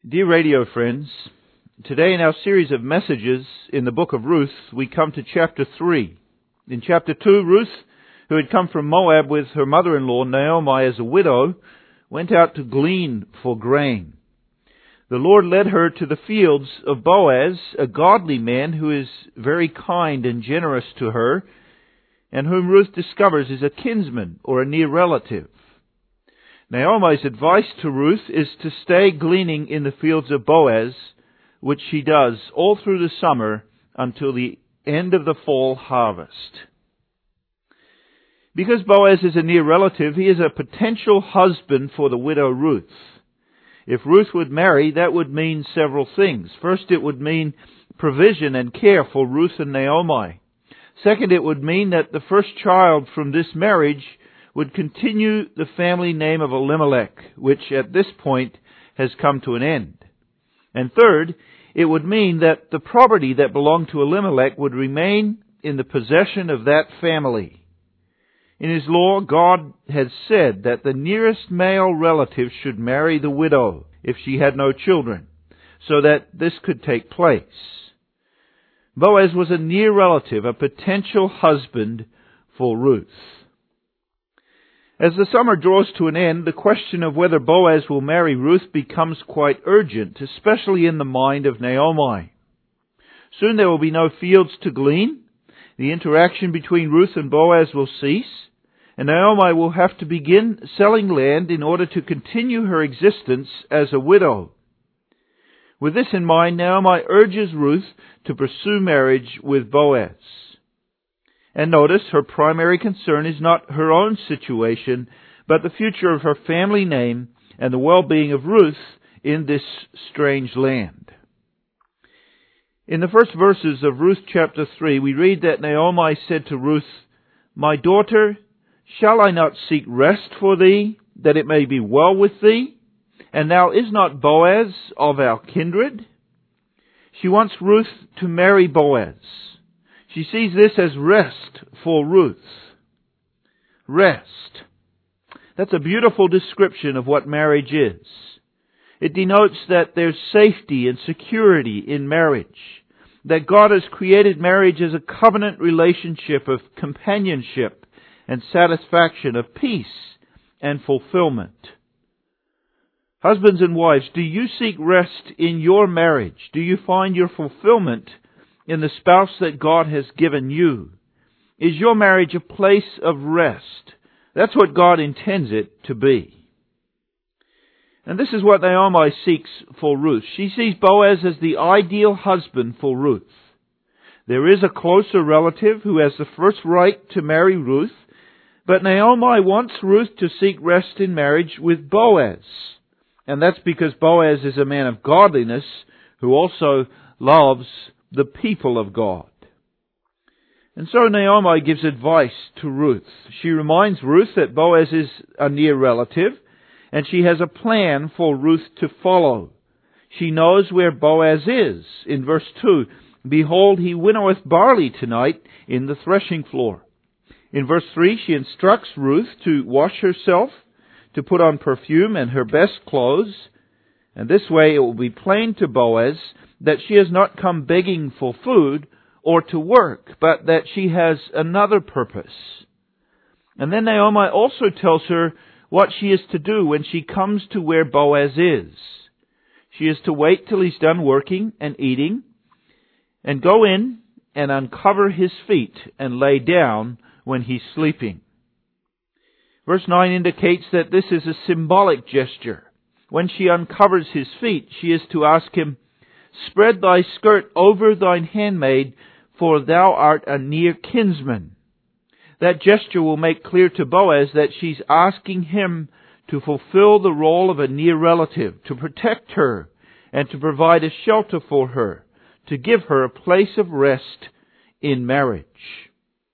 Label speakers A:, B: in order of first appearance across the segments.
A: Dear radio friends, today in our series of messages in the book of Ruth, we come to chapter 3. In chapter 2, Ruth, who had come from Moab with her mother-in-law Naomi as a widow, went out to glean for grain. The Lord led her to the fields of Boaz, a godly man who is very kind and generous to her, and whom Ruth discovers is a kinsman or a near relative. Naomi's advice to Ruth is to stay gleaning in the fields of Boaz, which she does all through the summer until the end of the fall harvest. Because Boaz is a near relative, he is a potential husband for the widow Ruth. If Ruth would marry, that would mean several things. First, it would mean provision and care for Ruth and Naomi. Second, it would mean that the first child from this marriage would continue the family name of Elimelech, which at this point has come to an end. And third, it would mean that the property that belonged to Elimelech would remain in the possession of that family. In His law, God had said that the nearest male relative should marry the widow if she had no children, so that this could take place. Boaz was a near relative, a potential husband for Ruth. As the summer draws to an end, the question of whether Boaz will marry Ruth becomes quite urgent, especially in the mind of Naomi. Soon there will be no fields to glean. The interaction between Ruth and Boaz will cease, and Naomi will have to begin selling land in order to continue her existence as a widow. With this in mind, Naomi urges Ruth to pursue marriage with Boaz. And notice, her primary concern is not her own situation, but the future of her family name and the well-being of Ruth in this strange land. In the first verses of Ruth chapter 3, we read that Naomi said to Ruth, "My daughter, shall I not seek rest for thee, that it may be well with thee? And now is not Boaz of our kindred?" She wants Ruth to marry Boaz. She sees this as rest for Ruth. Rest. That's a beautiful description of what marriage is. It denotes that there's safety and security in marriage. That God has created marriage as a covenant relationship of companionship and satisfaction, of peace and fulfillment. Husbands and wives, do you seek rest in your marriage? Do you find your fulfillment in the spouse that God has given you? Is your marriage a place of rest? That's what God intends it to be. And this is what Naomi seeks for Ruth. She sees Boaz as the ideal husband for Ruth. There is a closer relative who has the first right to marry Ruth, but Naomi wants Ruth to seek rest in marriage with Boaz. And that's because Boaz is a man of godliness who also loves the people of God. And so Naomi gives advice to Ruth. She reminds Ruth that Boaz is a near relative, and she has a plan for Ruth to follow. She knows where Boaz is. In verse 2, "Behold, he winnoweth barley tonight in the threshing floor." In verse 3, she instructs Ruth to wash herself, to put on perfume and her best clothes, and this way it will be plain to Boaz that she has not come begging for food or to work, but that she has another purpose. And then Naomi also tells her what she is to do when she comes to where Boaz is. She is to wait till he's done working and eating, and go in and uncover his feet and lay down when he's sleeping. Verse 9 indicates that this is a symbolic gesture. When she uncovers his feet, she is to ask him, "Spread thy skirt over thine handmaid, for thou art a near kinsman." That gesture will make clear to Boaz that she's asking him to fulfill the role of a near relative, to protect her, and to provide a shelter for her, to give her a place of rest in marriage.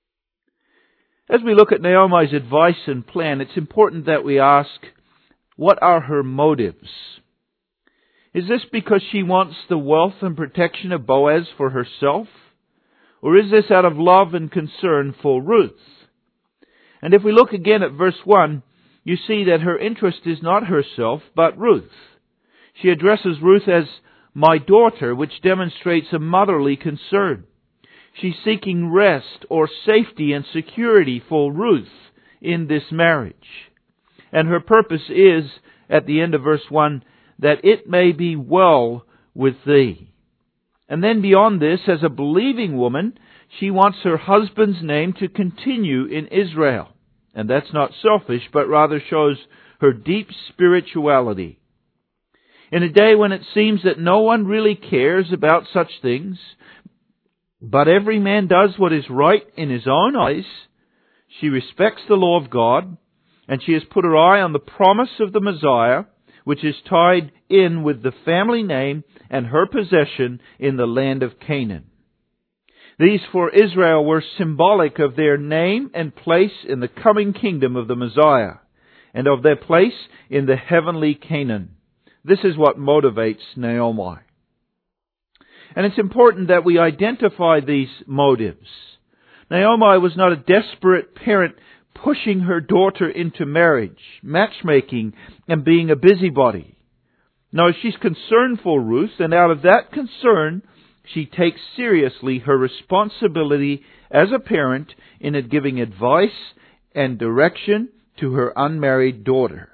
A: As we look at Naomi's advice and plan, it's important that we ask, what are her motives? Is this because she wants the wealth and protection of Boaz for herself? Or is this out of love and concern for Ruth? And if we look again at verse 1, you see that her interest is not herself, but Ruth. She addresses Ruth as my daughter, which demonstrates a motherly concern. She's seeking rest or safety and security for Ruth in this marriage. And her purpose is, at the end of verse 1, that it may be well with thee. And then beyond this, as a believing woman, she wants her husband's name to continue in Israel. And that's not selfish, but rather shows her deep spirituality. In a day when it seems that no one really cares about such things, but every man does what is right in his own eyes, she respects the law of God, and she has put her eye on the promise of the Messiah, which is tied in with the family name and her possession in the land of Canaan. These for Israel were symbolic of their name and place in the coming kingdom of the Messiah, and of their place in the heavenly Canaan. This is what motivates Naomi. And it's important that we identify these motives. Naomi was not a desperate parent pushing her daughter into marriage, matchmaking, and being a busybody. No, she's concerned for Ruth, and out of that concern, she takes seriously her responsibility as a parent in giving advice and direction to her unmarried daughter.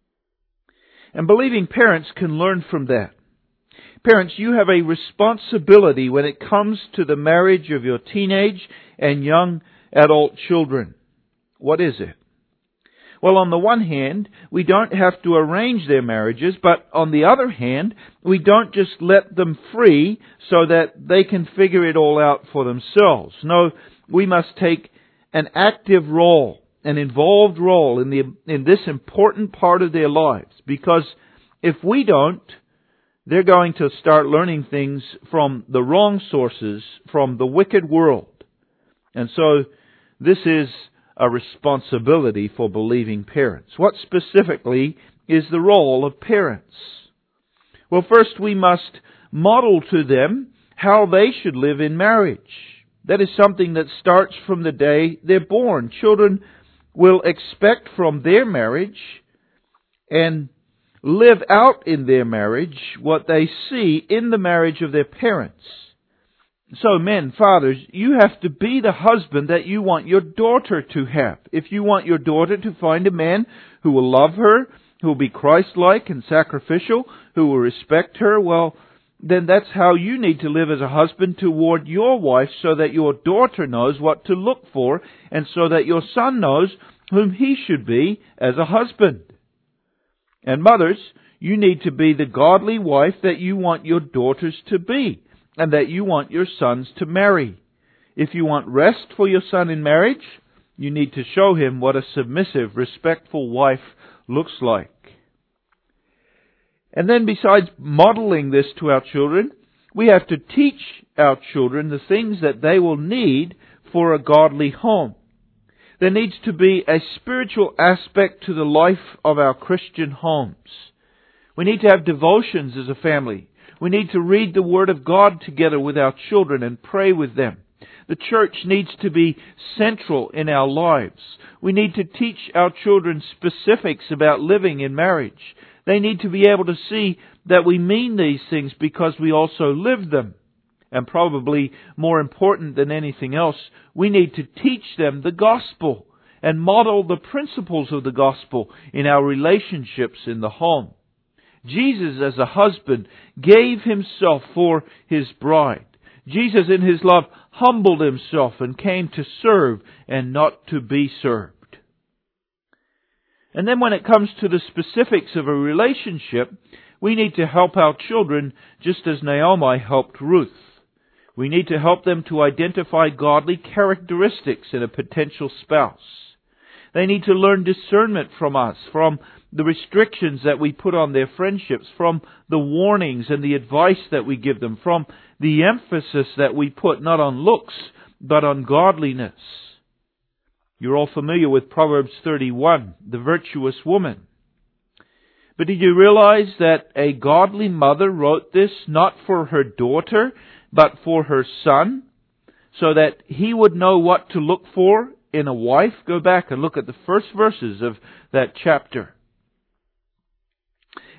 A: And believing parents can learn from that. Parents, you have a responsibility when it comes to the marriage of your teenage and young adult children. What is it? Well, on the one hand, we don't have to arrange their marriages, but on the other hand, we don't just let them free so that they can figure it all out for themselves. No, we must take an active role, an involved role in this important part of their lives, because if we don't, they're going to start learning things from the wrong sources, from the wicked world. And so this is a responsibility for believing parents. What specifically is the role of parents? Well, first we must model to them how they should live in marriage. That is something that starts from the day they're born. Children will expect from their marriage and live out in their marriage what they see in the marriage of their parents. So men, fathers, you have to be the husband that you want your daughter to have. If you want your daughter to find a man who will love her, who will be Christ-like and sacrificial, who will respect her, well, then that's how you need to live as a husband toward your wife, so that your daughter knows what to look for, and so that your son knows whom he should be as a husband. And mothers, you need to be the godly wife that you want your daughters to be, and that you want your sons to marry. If you want rest for your son in marriage, you need to show him what a submissive, respectful wife looks like. And then besides modeling this to our children, we have to teach our children the things that they will need for a godly home. There needs to be a spiritual aspect to the life of our Christian homes. We need to have devotions as a family. We need to read the Word of God together with our children and pray with them. The church needs to be central in our lives. We need to teach our children specifics about living in marriage. They need to be able to see that we mean these things because we also live them. And probably more important than anything else, we need to teach them the gospel and model the principles of the gospel in our relationships in the home. Jesus, as a husband, gave himself for his bride. Jesus, in his love, humbled himself and came to serve and not to be served. And then when it comes to the specifics of a relationship, we need to help our children just as Naomi helped Ruth. We need to help them to identify godly characteristics in a potential spouse. They need to learn discernment from us, from the restrictions that we put on their friendships, from the warnings and the advice that we give them, from the emphasis that we put not on looks, but on godliness. You're all familiar with Proverbs 31, the virtuous woman. But did you realize that a godly mother wrote this not for her daughter, but for her son, so that he would know what to look for in a wife? Go back and look at the first verses of that chapter.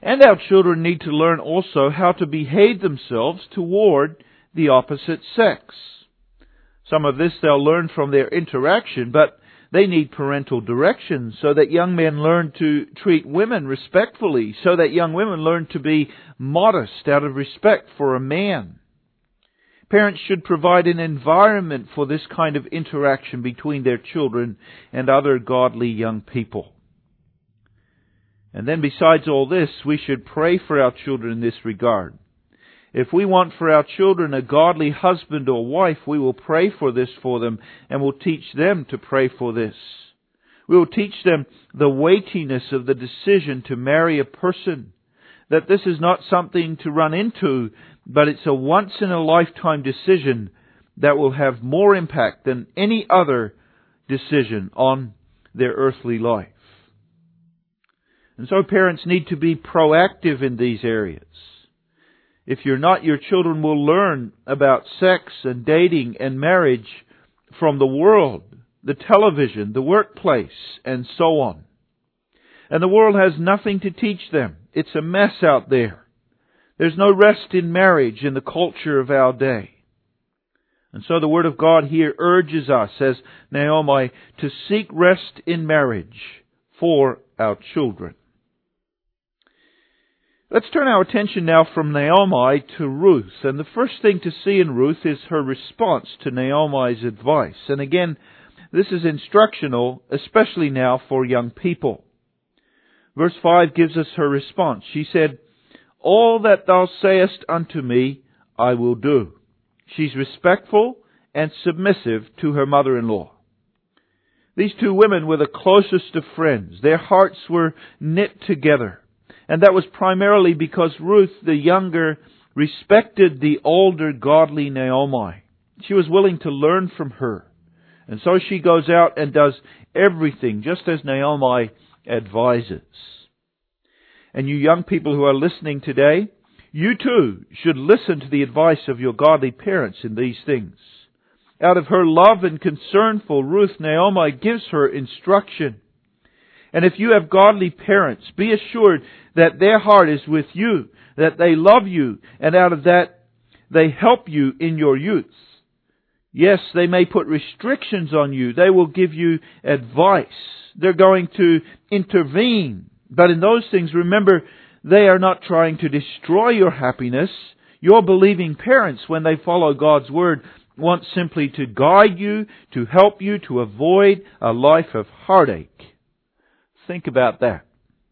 A: And our children need to learn also how to behave themselves toward the opposite sex. Some of this they'll learn from their interaction, but they need parental direction so that young men learn to treat women respectfully, so that young women learn to be modest out of respect for a man. Parents should provide an environment for this kind of interaction between their children and other godly young people. And then besides all this, we should pray for our children in this regard. If we want for our children a godly husband or wife, we will pray for this for them, and will teach them to pray for this. We will teach them the weightiness of the decision to marry a person, that this is not something to run into, but it's a once-in-a-lifetime decision that will have more impact than any other decision on their earthly life. And so parents need to be proactive in these areas. If you're not, your children will learn about sex and dating and marriage from the world, the television, the workplace, and so on. And the world has nothing to teach them. It's a mess out there. There's no rest in marriage in the culture of our day. And so the Word of God here urges us, as Naomi, to seek rest in marriage for our children. Let's turn our attention now from Naomi to Ruth. And the first thing to see in Ruth is her response to Naomi's advice. And again, this is instructional, especially now for young people. Verse 5 gives us her response. She said, "All that thou sayest unto me, I will do." She's respectful and submissive to her mother-in-law. These two women were the closest of friends. Their hearts were knit together. And that was primarily because Ruth, the younger, respected the older, godly Naomi. She was willing to learn from her. And so she goes out and does everything just as Naomi advises. And you young people who are listening today, you too should listen to the advice of your godly parents in these things. Out of her love and concern for Ruth, Naomi gives her instruction. And if you have godly parents, be assured that their heart is with you, that they love you, and out of that they help you in your youth. Yes, they may put restrictions on you. They will give you advice. They're going to intervene. But in those things, remember, they are not trying to destroy your happiness. Your believing parents, when they follow God's Word, want simply to guide you, to help you to avoid a life of heartache. Think about that.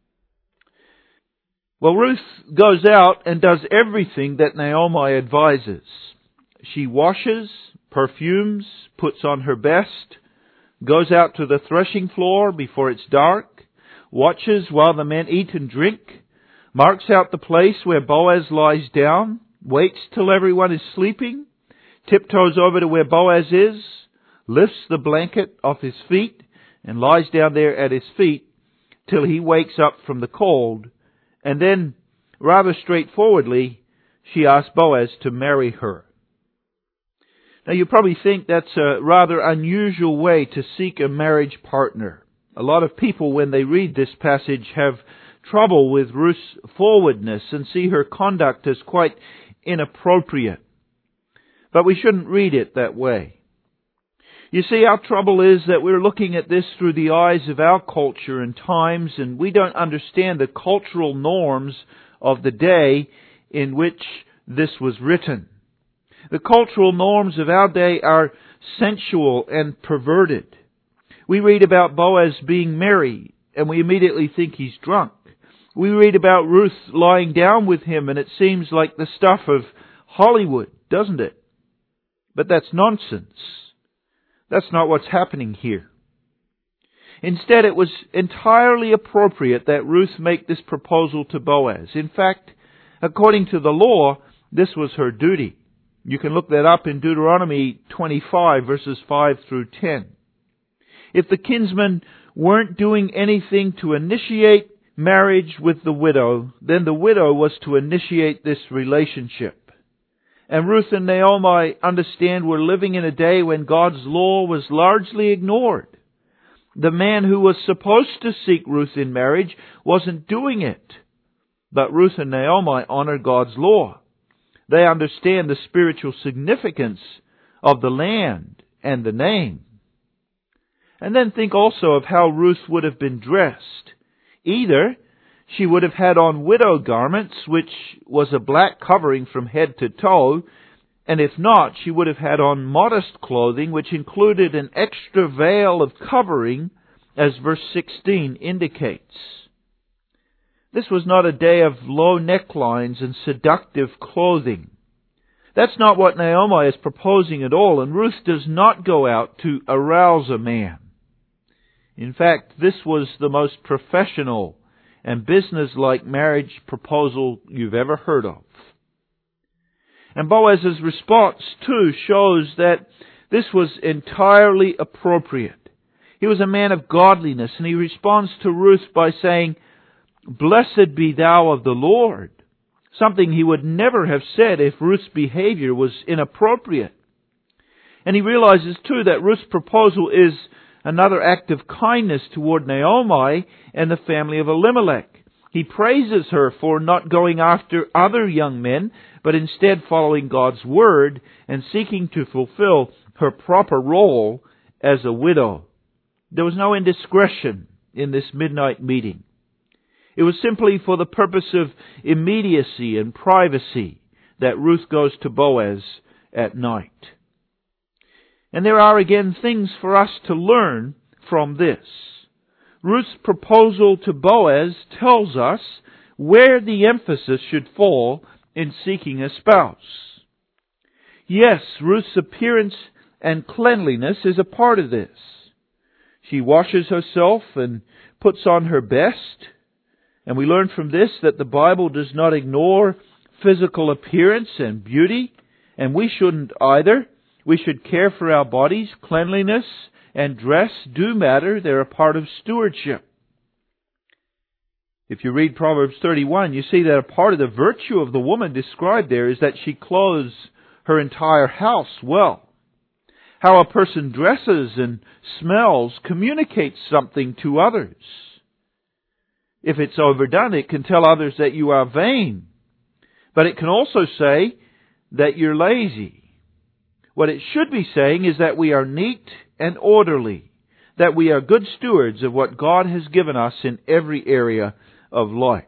A: Well, Ruth goes out and does everything that Naomi advises. She washes, perfumes, puts on her best, goes out to the threshing floor before it's dark, watches while the men eat and drink, marks out the place where Boaz lies down, waits till everyone is sleeping, tiptoes over to where Boaz is, lifts the blanket off his feet, and lies down there at his feet till he wakes up from the cold. And then, rather straightforwardly, she asks Boaz to marry her. Now you probably think that's a rather unusual way to seek a marriage partner. A lot of people, when they read this passage, have trouble with Ruth's forwardness and see her conduct as quite inappropriate. But we shouldn't read it that way. You see, our trouble is that we're looking at this through the eyes of our culture and times, and we don't understand the cultural norms of the day in which this was written. The cultural norms of our day are sensual and perverted. We read about Boaz being merry, and we immediately think he's drunk. We read about Ruth lying down with him, and it seems like the stuff of Hollywood, doesn't it? But that's nonsense. That's not what's happening here. Instead, it was entirely appropriate that Ruth make this proposal to Boaz. In fact, according to the law, this was her duty. You can look that up in Deuteronomy 25, verses 5 through 10. If the kinsmen weren't doing anything to initiate marriage with the widow, then the widow was to initiate this relationship. And Ruth and Naomi, understand, were living in a day when God's law was largely ignored. The man who was supposed to seek Ruth in marriage wasn't doing it. But Ruth and Naomi honor God's law. They understand the spiritual significance of the land and the name. And then think also of how Ruth would have been dressed. Either she would have had on widow garments, which was a black covering from head to toe, and if not, she would have had on modest clothing, which included an extra veil of covering, as verse 16 indicates. This was not a day of low necklines and seductive clothing. That's not what Naomi is proposing at all, and Ruth does not go out to arouse a man. In fact, this was the most professional and business-like marriage proposal you've ever heard of. And Boaz's response, too, shows that this was entirely appropriate. He was a man of godliness, and he responds to Ruth by saying, "Blessed be thou of the Lord," something he would never have said if Ruth's behavior was inappropriate. And he realizes, too, that Ruth's proposal is another act of kindness toward Naomi and the family of Elimelech. He praises her for not going after other young men, but instead following God's word and seeking to fulfill her proper role as a widow. There was no indiscretion in this midnight meeting. It was simply for the purpose of immediacy and privacy that Ruth goes to Boaz at night. And there are again things for us to learn from this. Ruth's proposal to Boaz tells us where the emphasis should fall in seeking a spouse. Yes, Ruth's appearance and cleanliness is a part of this. She washes herself and puts on her best. And we learn from this that the Bible does not ignore physical appearance and beauty, and we shouldn't either. We should care for our bodies. Cleanliness and dress do matter. They're a part of stewardship. If you read Proverbs 31, you see that a part of the virtue of the woman described there is that she clothes her entire house well. How a person dresses and smells communicates something to others. If it's overdone, it can tell others that you are vain. But it can also say that you're lazy. What it should be saying is that we are neat and orderly, that we are good stewards of what God has given us in every area of life.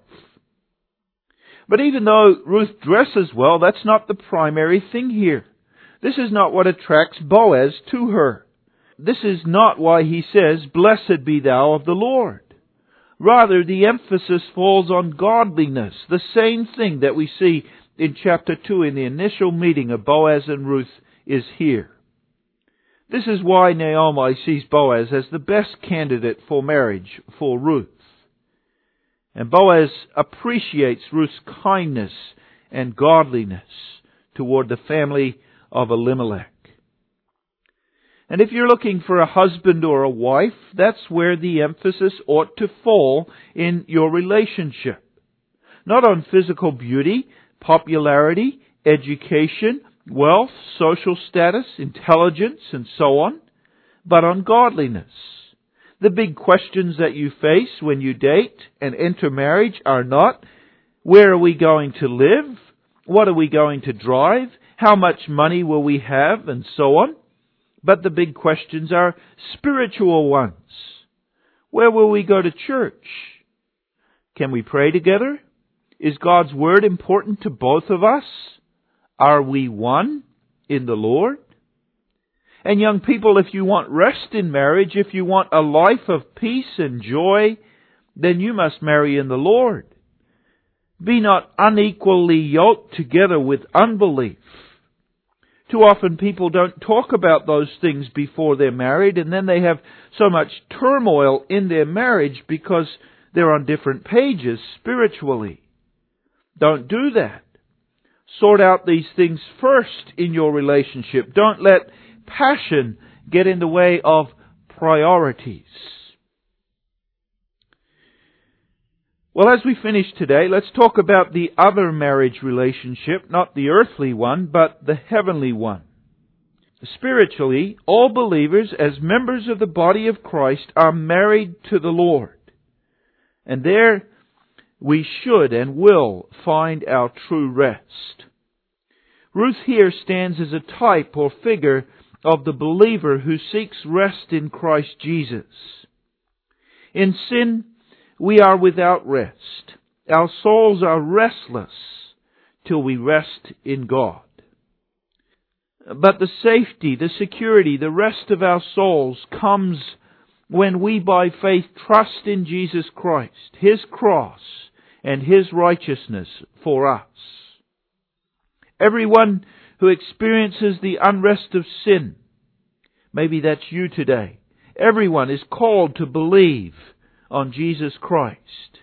A: But even though Ruth dresses well, that's not the primary thing here. This is not what attracts Boaz to her. This is not why he says, "Blessed be thou of the Lord." Rather, the emphasis falls on godliness, the same thing that we see in chapter 2 in the initial meeting of Boaz and Ruth is here. This is why Naomi sees Boaz as the best candidate for marriage for Ruth. And Boaz appreciates Ruth's kindness and godliness toward the family of Elimelech. And if you're looking for a husband or a wife, that's where the emphasis ought to fall in your relationship. Not on physical beauty, popularity, education, wealth, social status, intelligence, and so on, but on godliness. The big questions that you face when you date and enter marriage are not, where are we going to live? What are we going to drive? How much money will we have? And so on. But the big questions are spiritual ones. Where will we go to church? Can we pray together? Is God's Word important to both of us? Are we one in the Lord? And young people, if you want rest in marriage, if you want a life of peace and joy, then you must marry in the Lord. Be not unequally yoked together with unbelief. Too often people don't talk about those things before they're married, and then they have so much turmoil in their marriage because they're on different pages spiritually. Don't do that. Sort out these things first in your relationship. Don't let passion get in the way of priorities. Well, as we finish today, let's talk about the other marriage relationship, not the earthly one, but the heavenly one. Spiritually, all believers, as members of the body of Christ, are married to the Lord. And there we should and will find our true rest. Ruth here stands as a type or figure of the believer who seeks rest in Christ Jesus. In sin, we are without rest. Our souls are restless till we rest in God. But the safety, the security, the rest of our souls comes when we by faith trust in Jesus Christ, His cross, and His righteousness for us. Everyone who experiences the unrest of sin, maybe that's you today, everyone is called to believe on Jesus Christ.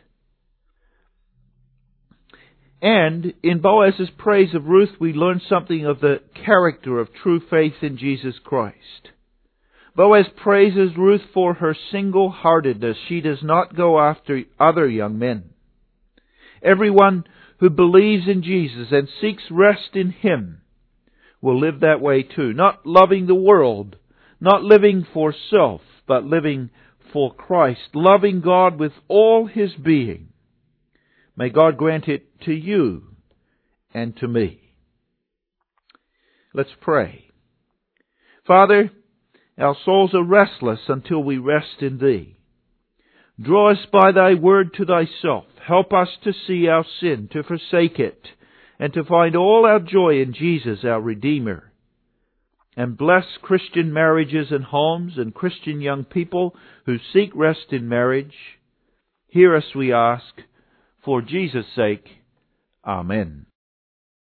A: And in Boaz's praise of Ruth, we learn something of the character of true faith in Jesus Christ. Boaz praises Ruth for her single-heartedness. She does not go after other young men. Everyone who believes in Jesus and seeks rest in Him will live that way too. Not loving the world, not living for self, but living for Christ, loving God with all his being. May God grant it to you and to me. Let's pray. Father, our souls are restless until we rest in Thee. Draw us by Thy word to Thyself. Help us to see our sin, to forsake it, and to find all our joy in Jesus, our Redeemer. And bless Christian marriages and homes and Christian young people who seek rest in marriage. Hear us, we ask, for Jesus' sake. Amen.